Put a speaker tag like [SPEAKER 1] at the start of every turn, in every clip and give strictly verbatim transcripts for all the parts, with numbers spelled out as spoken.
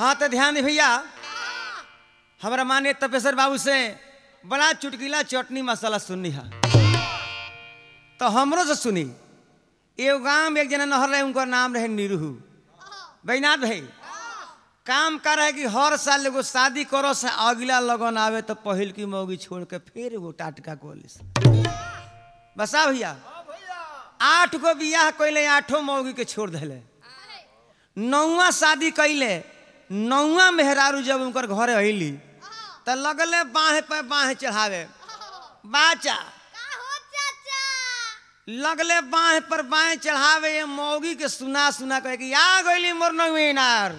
[SPEAKER 1] हाँ तो ध्यान दे भैया, हमारा माने तपेश्वर बाबू से बड़ा चुटकीला चटनी मसाला सुननी है तो हमरो से सुनी। एगो गांव में एक जना नहर रहे, उनका नाम रहे निरूहू। बैनाथ भाई काम कर रहे कि हर साल एगो शादी करो से अगला लगन आवे तो पहिल की मौगी छोड़ के फिर एगो टाटका कोलिस। बसा भैया आठ गो बियाह कैले, आठों मौगी के छोड़ दिले। नौवा शादी कैले, नौवा मेहरारू जब उनकर घरे अली तो लगले बाहे पे बाहे चढ़ावे। बाचा लगले बाहे पर बाहे चढ़ावे, ये मौगी के सुना सुना कहे कि आ गईली मोर नौवेनार,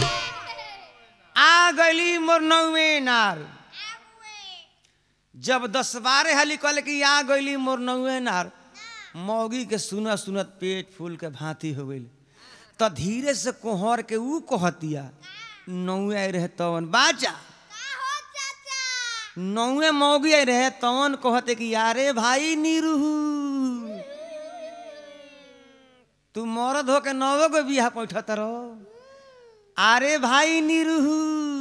[SPEAKER 1] आ गईली मोर नौवेनार। जब दस बारह हाली कहले कि आ गईली मोर नौवेनार, मौगी के सुना सुनत पेट फूल के भांति हो गई। तो धीरे से कोहर के ऊ कहतिया नौवे रहे तवन। बाचा नौवे मौगी आई रहे तवन कहते कि यारे भाई निरूहू, तू मरद हो के नौवे को बियाह पैठत रहो। अरे भाई निरूहू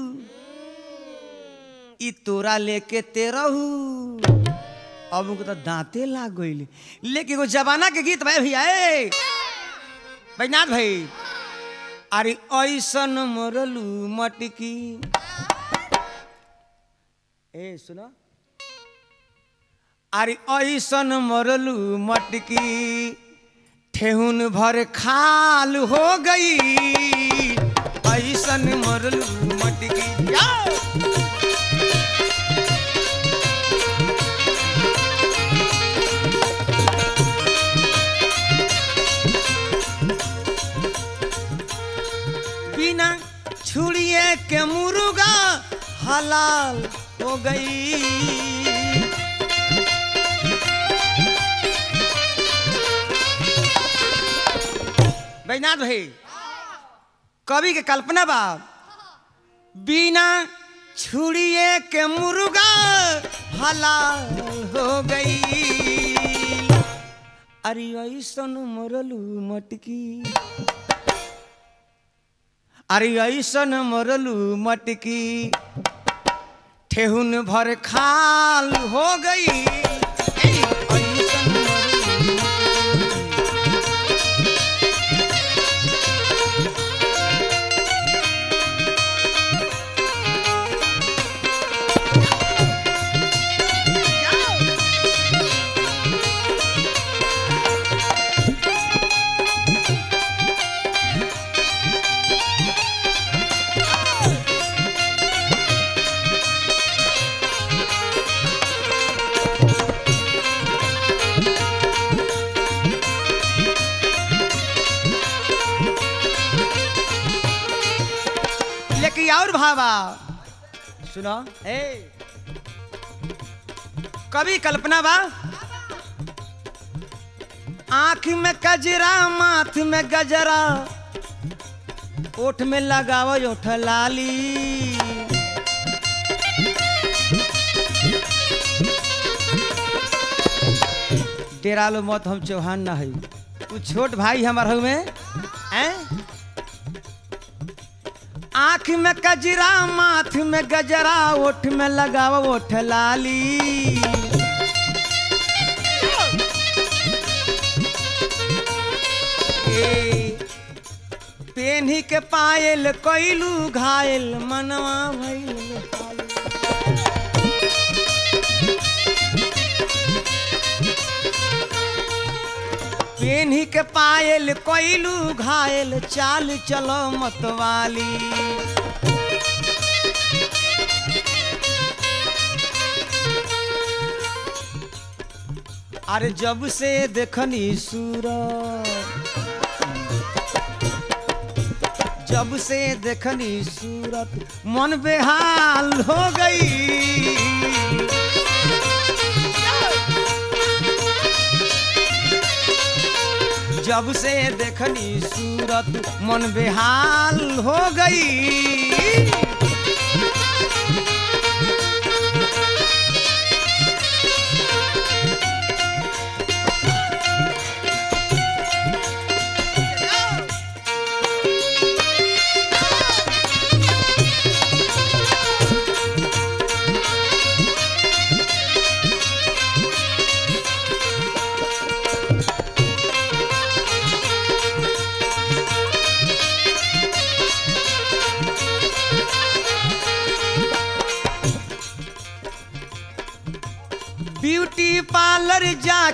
[SPEAKER 1] ई तोरा लेके तेरहू। अब उनको तो दांते लाग गई। लेकिन वो जमाना के गीत भाई भैया बैनाथ भाई, अरे ऐसन मरलू मटकी। ए सुनो, अरे ऐसन मरलू मटकी ठेहुन भर खाल हो गई। ऐसन मरलू मटकी बिना छुड़िए के मुर्गा हलाल हो गई। बैनाथ भाई कवि के कल्पना बा, बिना छुड़िए के मुर्गा हलाल हो गई। अरे ऐसन मरलू मटकी, अरे ऐसन मरलू मटकी ठेहुन भर खाल हो गई। और भावा सुनो, ए कवि कल्पना बा, आँख में कजरा माथ में गजरा ओठ में लगाओ ओठ लाली। डेरा लो मत, हम चौहान ना है, तू छोट भाई हमार में हैं। आँख में कजरा माथ में गजरा ओठ में लगाओ ओठ लाली। पेन्ही के पायल कैलू घायल मनवा भइल। पेन्ही के पायल कैलू घायल चाल चलो मतवाली। अरे जब से देखनी सूरत, जब से देखनी सूरत मन बेहाल हो गई। जब से देखनी सूरत मन बेहाल हो गई।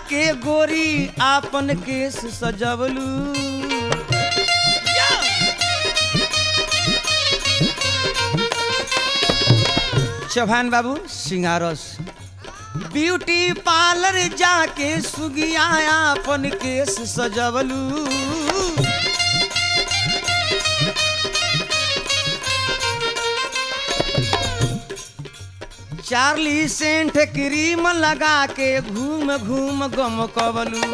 [SPEAKER 1] के गोरी आपन केस सजवलू चौहान बाबू सिंगारस ब्यूटी पार्लर जाके सुगिया आपन केस सजवलू चार्ली सेंट क्रीम लगा के घूम घूम गम कबलू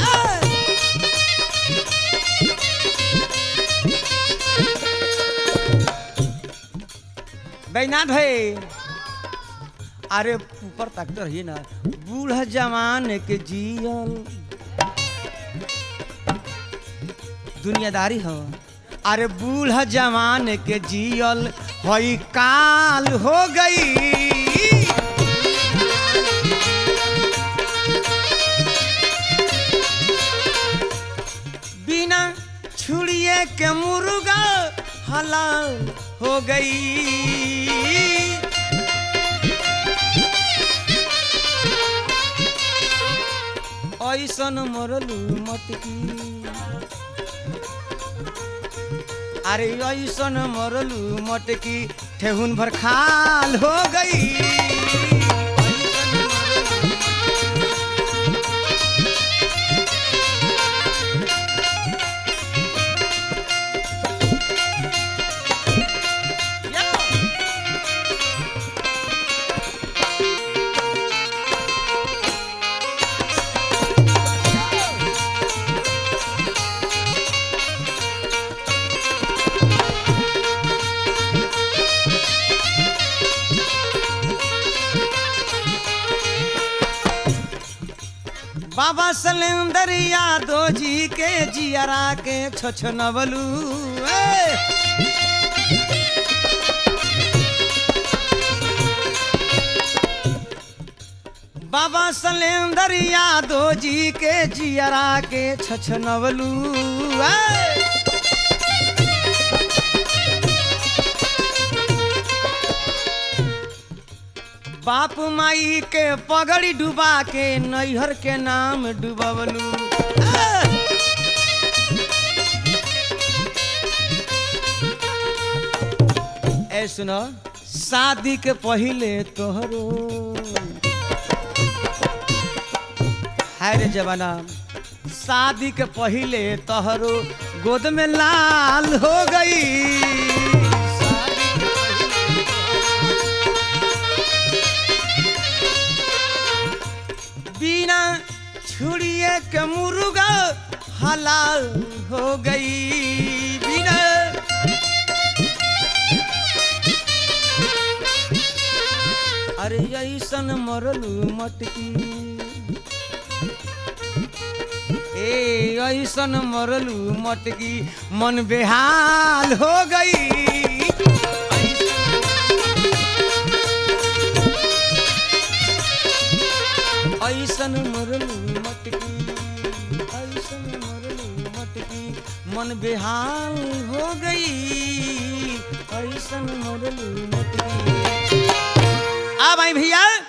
[SPEAKER 1] बैनाथ भाई अरे ऊपर तक तो ही ना बूढ़ा जवान के जियल दुनियादारी हो अरे बूढ़ा जवान के जियल हई काल हो गई बिना छुड़िए के मुर्गा हलाल हो गई ऐसन मरलू मटकी अरे ऐसन मरलू मटकी ठेहुन भर खाल हो गई बाबा सलेंदर यादव जी के जियरा के छछनवलू बाबा सलेंदर यादव जी के जियरा के छछनवलू बाप माई के पगड़ी डुबा के नैहर के नाम डुबवलू ए सुनो शादी के पहले तोहरो है रे जवाना शादी के पहले तोहरो गोद में लाल हो गई बिना छुड़िए के मुर्गा हलाल हो गई बिना अरे ऐसन मरलू मटकी ए ऐसन मरलू मटकी मन बेहाल हो गई ऐसन मरलू मटकी ऐसन मरलू मटकी मन बेहाल हो गई ऐसन मरलू मटकी। आ भाई भैया